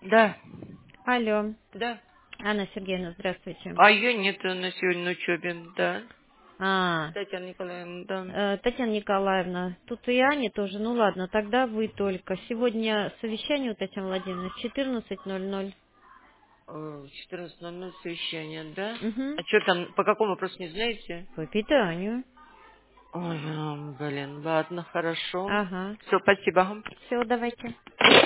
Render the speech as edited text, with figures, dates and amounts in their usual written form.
Да. Алло. Да. Анна Сергеевна, здравствуйте. А ее нет на сегодня на учебе, да. А, Татьяна Николаевна, да. Татьяна Николаевна, тут и Аня тоже. Ну ладно, тогда вы только. Сегодня совещание у Татьяны Владимировны в 14:00. В 14:00 совещание, да? Угу. А что там, по какому вопросу не знаете? По питанию. Ой, блин, ладно, хорошо. Ага. Все, спасибо. Все, давайте.